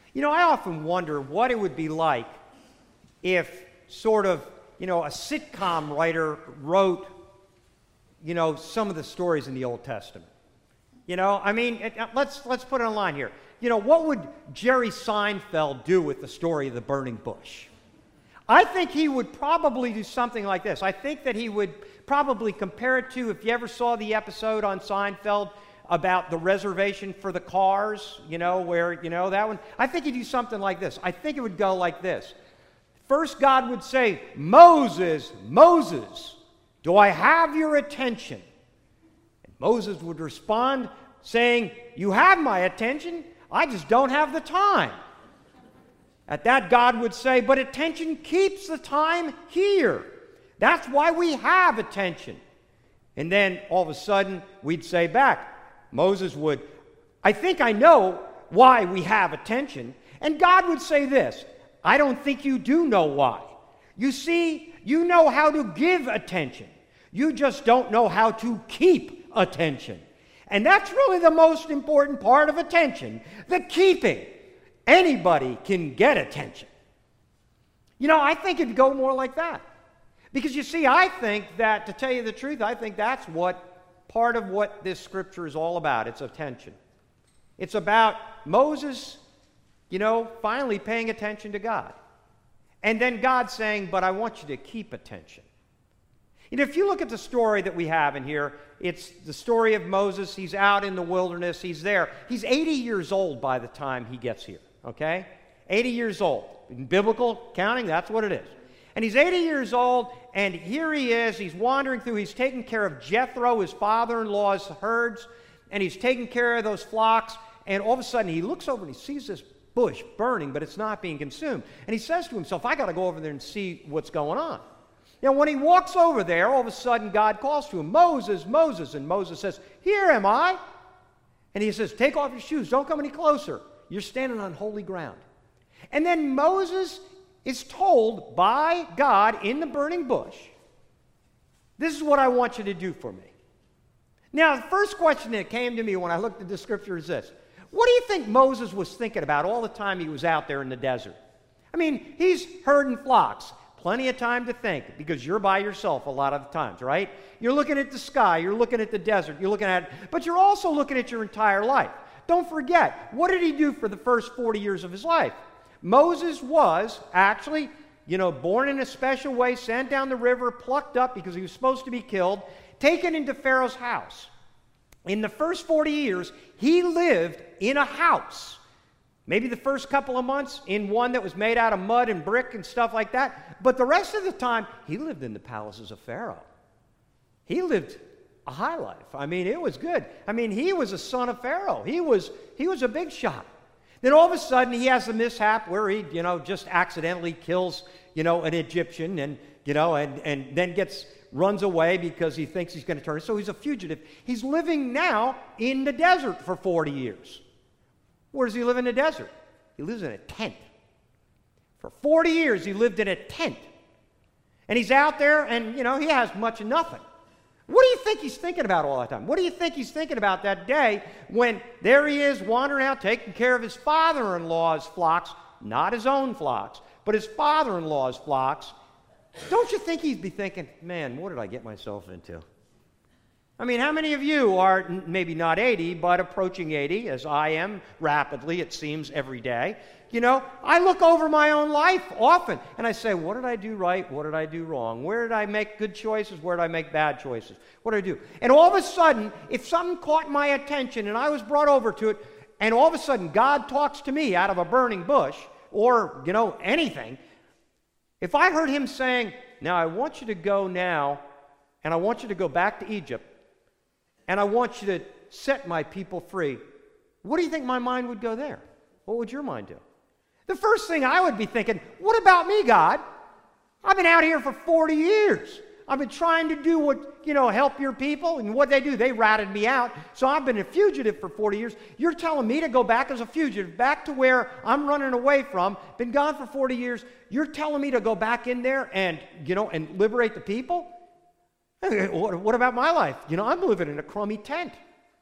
You know, I often wonder what it would be like if sort of, a sitcom writer wrote, some of the stories in the Old Testament. Let's put it on line here. What would Jerry Seinfeld do with the story of the burning bush? I think he would probably do something like this. I think that he would probably compare it to, if you ever saw the episode on Seinfeld about the reservation for the cars, where, that one. I think he'd do something like this. I think it would go like this. First, God would say, Moses, Moses, do I have your attention? And Moses would respond saying, you have my attention, I just don't have the time. At that, God would say, but attention keeps the time here. That's why we have attention. And then all of a sudden, we'd say back, Moses would, I think I know why we have attention. And God would say this, I don't think you do know why. You see, you know how to give attention. You just don't know how to keep attention. And that's really the most important part of attention, the keeping. Anybody can get attention. I think it'd go more like that. Because you see, I think that, to tell you the truth, I think that's part of what this scripture is all about. It's attention. It's about Moses, finally paying attention to God. And then God saying, but I want you to keep attention. If you look at the story that we have in here, it's the story of Moses. He's out in the wilderness. He's there. He's 80 years old by the time he gets here, okay? 80 years old. In biblical counting, that's what it is. And he's 80 years old, and here he is. He's wandering through. He's taking care of Jethro, his father-in-law's herds, and he's taking care of those flocks. And all of a sudden, he looks over and he sees this bush burning, but it's not being consumed. And he says to himself, I got to go over there and see what's going on. Now, when he walks over there, all of a sudden, God calls to him, Moses, Moses. And Moses says, here am I. And he says, take off your shoes. Don't come any closer. You're standing on holy ground. And then Moses is told by God in the burning bush, this is what I want you to do for me. Now, the first question that came to me when I looked at the scripture is this. What do you think Moses was thinking about all the time he was out there in the desert? He's herding flocks. Plenty of time to think, because you're by yourself a lot of the times, right? You're looking at the sky, you're looking at the desert, you're looking at it, but you're also looking at your entire life. Don't forget, what did he do for the first 40 years of his life? Moses was actually, born in a special way, sent down the river, plucked up because he was supposed to be killed, taken into Pharaoh's house. In the first 40 years, he lived in a house. Maybe the first couple of months in one that was made out of mud and brick and stuff like that. But the rest of the time, he lived in the palaces of Pharaoh. He lived a high life. It was good. He was a son of Pharaoh. He was a big shot. Then all of a sudden, he has a mishap where he, just accidentally kills, an Egyptian and then runs away because he thinks he's going to turn. So he's a fugitive. He's living now in the desert for 40 years. Where does he live in the desert? He lives in a tent. For 40 years, he lived in a tent. And he's out there, and, he has much of nothing. What do you think he's thinking about all that time? What do you think he's thinking about that day when there he is wandering out, taking care of his father-in-law's flocks, not his own flocks, but his father-in-law's flocks? Don't you think he'd be thinking, man, what did I get myself into? How many of you are maybe not 80, but approaching 80, as I am rapidly, it seems, every day? I look over my own life often, and I say, what did I do right? What did I do wrong? Where did I make good choices? Where did I make bad choices? What did I do? And all of a sudden, if something caught my attention and I was brought over to it, and all of a sudden God talks to me out of a burning bush, or, anything, if I heard him saying, now I want you to go now, and I want you to go back to Egypt, and I want you to set my people free, what do you think my mind would go there? What would your mind do? The first thing I would be thinking, what about me, God? I've been out here for 40 years. I've been trying to do what, help your people, and what they do, they ratted me out. So I've been a fugitive for 40 years. You're telling me to go back as a fugitive, back to where I'm running away from, been gone for 40 years. You're telling me to go back in there and, and liberate the people? What about my life? I'm living in a crummy tent.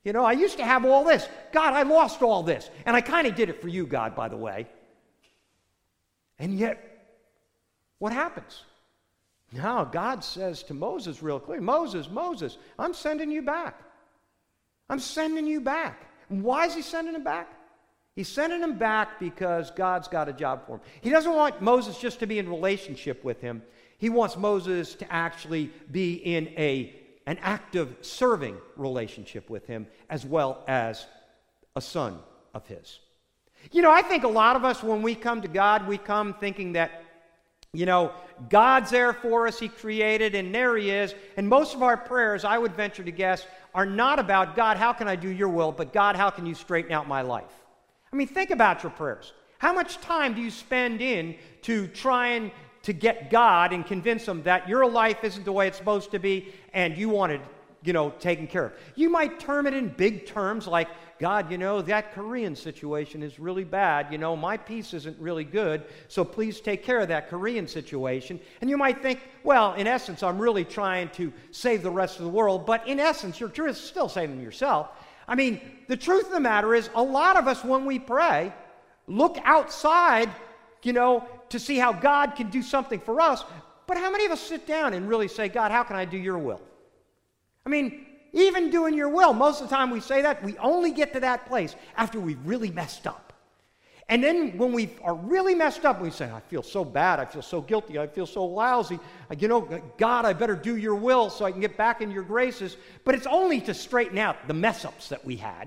You know, I used to have all this. God, I lost all this. And I kind of did it for you, God, by the way. And yet, what happens? Now, God says to Moses real clear, Moses, I'm sending you back. I'm sending you back. And why is he sending him back? He's sending him back because God's got a job for him. He doesn't want Moses just to be in relationship with him. He wants Moses to actually be in an active serving relationship with him as well as a son of his. You know, I think a lot of us, when we come to God, we come thinking that, you know, God's there for us, he created, and there he is. And most of our prayers, I would venture to guess, are not about, God, how can I do your will, but God, how can you straighten out my life? I mean, think about your prayers. How much time do you spend in to trying to get God and convince him that your life isn't the way it's supposed to be and you want it, you know, taken care of? You might term it in big terms like, God, you know, that Korean situation is really bad. You know, my peace isn't really good, so please take care of that Korean situation. And you might think, well, in essence, I'm really trying to save the rest of the world, but in essence, you're still saving yourself. I mean, the truth of the matter is, a lot of us, when we pray, look outside, you know, to see how God can do something for us, but how many of us sit down and really say, God, how can I do your will? I mean, even doing your will, most of the time we say that, we only get to that place after we've really messed up. And then when we are really messed up, we say, I feel so bad, I feel so guilty, I feel so lousy. You know, God, I better do your will so I can get back in your graces. But it's only to straighten out the mess-ups that we had.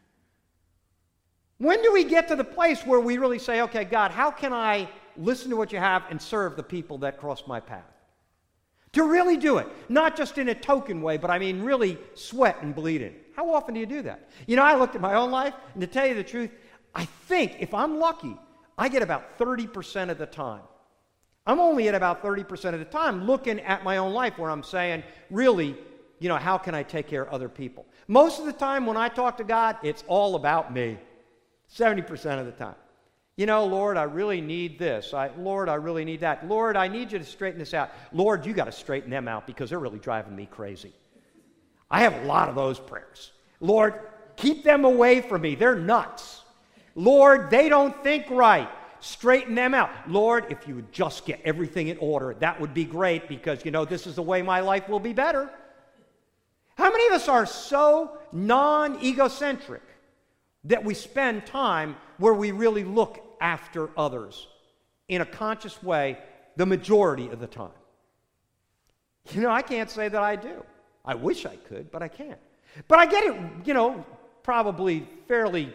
When do we get to the place where we really say, okay, God, how can I listen to what you have and serve the people that cross my path? To really do it, not just in a token way, but I mean really sweat and bleed in. How often do you do that? You know, I looked at my own life, and to tell you the truth, I think if I'm lucky, I get about 30% of the time. I'm only at about 30% of the time looking at my own life where I'm saying, really, you know, how can I take care of other people? Most of the time when I talk to God, it's all about me. 70% of the time. You know, Lord, I really need this. Lord, I really need that. Lord, I need you to straighten this out. Lord, you got to straighten them out because they're really driving me crazy. I have a lot of those prayers. Lord, keep them away from me. They're nuts. Lord, they don't think right. Straighten them out. Lord, if you would just get everything in order, that would be great because, you know, this is the way my life will be better. How many of us are so non-egocentric that we spend time where we really look after others in a conscious way the majority of the time? You know, I can't say that I do. I wish I could, but I can't. But I get it, you know, probably fairly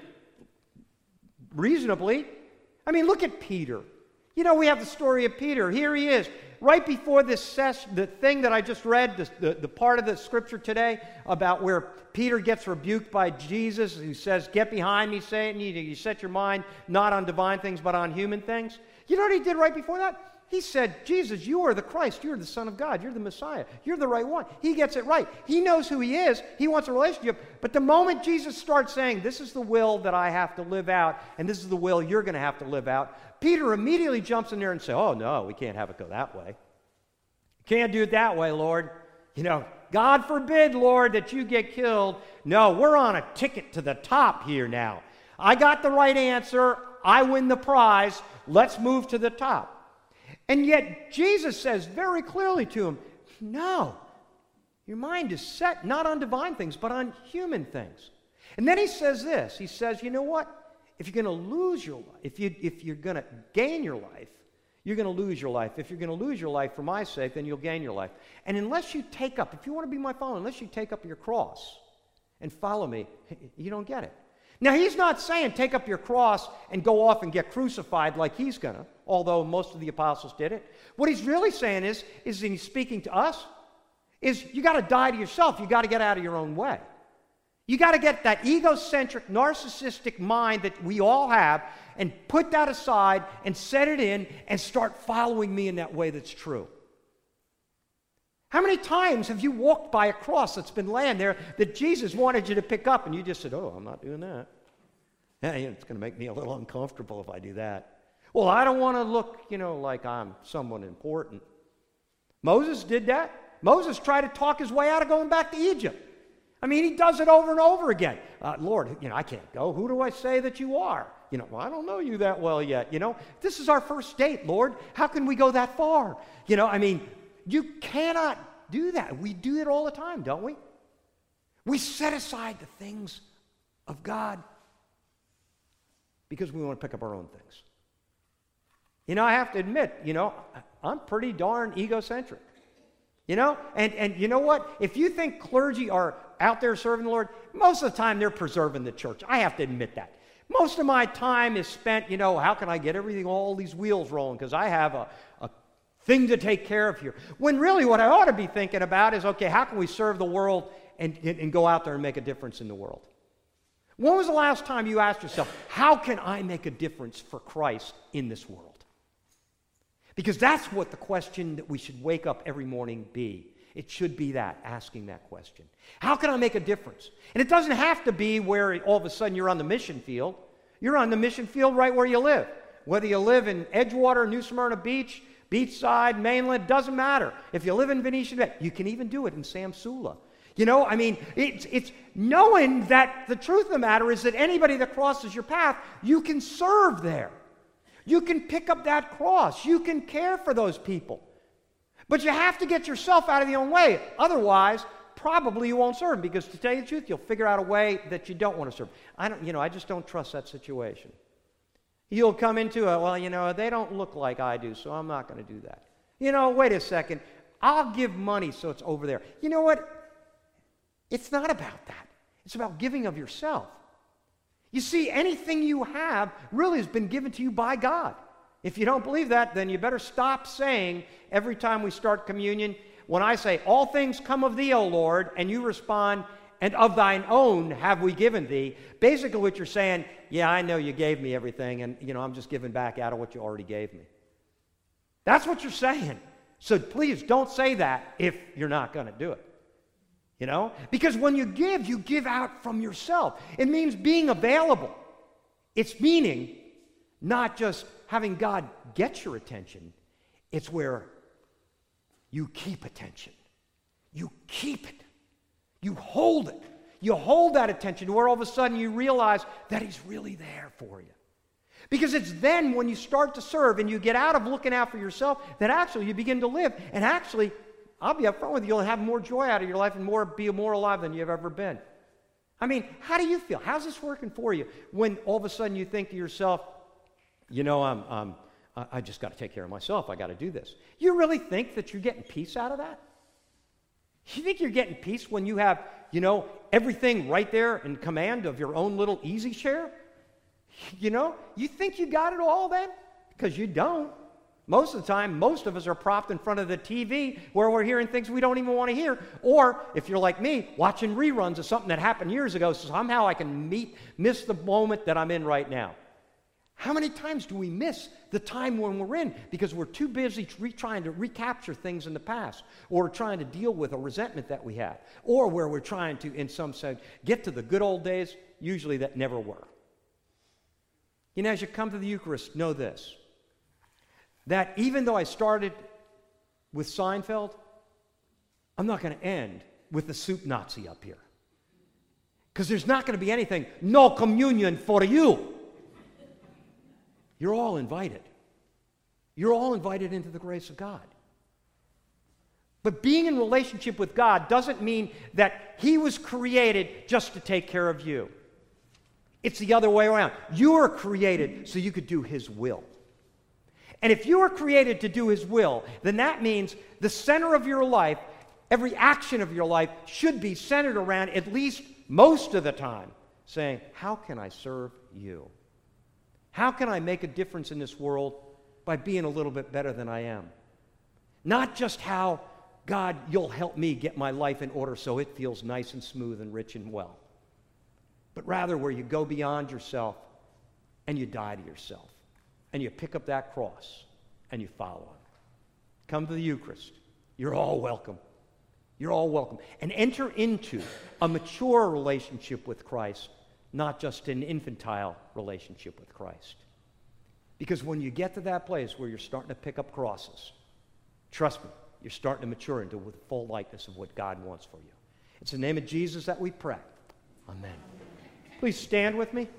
reasonably. I mean, look at Peter. You know, we have the story of Peter. Here he is. Right before this session, the thing that I just read, the part of the scripture today about where Peter gets rebuked by Jesus, who says, get behind me, Satan, you set your mind not on divine things but on human things. You know what he did right before that? He said, Jesus, you are the Christ, you're the Son of God, you're the Messiah, you're the right one. He gets it right. He knows who he is, he wants a relationship, but the moment Jesus starts saying, this is the will that I have to live out, and this is the will you're going to have to live out, Peter immediately jumps in there and says, oh no, we can't have it go that way. Can't do it that way, Lord. You know, God forbid, Lord, that you get killed. No, we're on a ticket to the top here now. I got the right answer. I win the prize. Let's move to the top. And yet Jesus says very clearly to him, no, your mind is set not on divine things, but on human things. And then he says this. He says, you know what? If you're going to lose your life, if you're going to gain your life, you're going to lose your life. If you're going to lose your life for my sake, then you'll gain your life. And unless you take up, if you want to be my follower, unless you take up your cross and follow me, you don't get it. Now, he's not saying take up your cross and go off and get crucified like he's going to, although most of the apostles did it. What he's really saying is he's speaking to us, is you got to die to yourself. You got to get out of your own way. You got to get that egocentric, narcissistic mind that we all have and put that aside and set it in and start following me in that way that's true. How many times have you walked by a cross that's been laying there that Jesus wanted you to pick up and you just said, oh, I'm not doing that. Yeah, it's going to make me a little uncomfortable if I do that. Well, I don't want to look, you know, like I'm someone important. Moses did that. Moses tried to talk his way out of going back to Egypt. I mean, he does it over and over again. Lord, I can't go. Who do I say that you are? Well, I don't know you that well yet. This is our first date, Lord. How can we go that far? You cannot do that. We do it all the time, don't we? We set aside the things of God because we want to pick up our own things. I have to admit, I'm pretty darn egocentric. And you know what? If you think clergy are out there serving the Lord, most of the time they're preserving the church. I have to admit that. Most of my time is spent, how can I get everything, all these wheels rolling? Because I have a thing to take care of here. When really what I ought to be thinking about is, okay, how can we serve the world and go out there and make a difference in the world? When was the last time you asked yourself, how can I make a difference for Christ in this world? Because that's what the question that we should wake up every morning be. It should be that, asking that question. How can I make a difference? And it doesn't have to be where all of a sudden you're on the mission field. You're on the mission field right where you live. Whether you live in Edgewater, New Smyrna Beach, Beachside, Mainland, doesn't matter. If you live in Venetian Bay, you can even do it in Samsula. It's knowing that the truth of the matter is that anybody that crosses your path, you can serve there. You can pick up that cross. You can care for those people. But you have to get yourself out of your own way. Otherwise, probably you won't serve them, because to tell you the truth, you'll figure out a way that you don't want to serve. I just don't trust that situation. You'll come into they don't look like I do, so I'm not going to do that. Wait a second. I'll give money so it's over there. You know what? It's not about that. It's about giving of yourself. You see, anything you have really has been given to you by God. If you don't believe that, then you better stop saying every time we start communion, when I say, all things come of thee, O Lord, and you respond, and of thine own have we given thee. Basically what you're saying, yeah, I know you gave me everything, and I'm just giving back out of what you already gave me. That's what you're saying. So please don't say that if you're not going to do it. Because when you give out from yourself. It means being available. It's meaning not just having God get your attention. It's where you keep attention. You keep it. You hold it. You hold that attention where all of a sudden you realize that He's really there for you. Because it's then when you start to serve and you get out of looking out for yourself that actually you begin to live. And actually, I'll be upfront with you, you'll have more joy out of your life and be more alive than you've ever been. How do you feel? How's this working for you when all of a sudden you think to yourself, I just got to take care of myself. I got to do this. You really think that you're getting peace out of that? You think you're getting peace when you have, everything right there in command of your own little easy chair? You think you got it all then? Because you don't. Most of the time, most of us are propped in front of the TV where we're hearing things we don't even want to hear. Or, if you're like me, watching reruns of something that happened years ago, so somehow I can miss the moment that I'm in right now. How many times do we miss the time when we're in because we're too busy trying to recapture things in the past, or trying to deal with a resentment that we had, or where we're trying to, in some sense, get to the good old days, usually that never were. As you come to the Eucharist, know this, that even though I started with Seinfeld, I'm not going to end with the soup Nazi up here. Because there's not going to be anything, no communion for you. You're all invited. You're all invited into the grace of God. But being in relationship with God doesn't mean that He was created just to take care of you. It's the other way around. You were created so you could do His will. And if you were created to do His will, then that means the center of your life, every action of your life should be centered around, at least most of the time, saying, how can I serve you? How can I make a difference in this world by being a little bit better than I am? Not just how, God, you'll help me get my life in order so it feels nice and smooth and rich and well. But rather where you go beyond yourself and you die to yourself. And you pick up that cross and you follow Him. Come to the Eucharist. You're all welcome. You're all welcome. And enter into a mature relationship with Christ, not just an infantile relationship with Christ. Because when you get to that place where you're starting to pick up crosses, trust me, you're starting to mature into the full likeness of what God wants for you. It's in the name of Jesus that we pray. Amen. Please stand with me.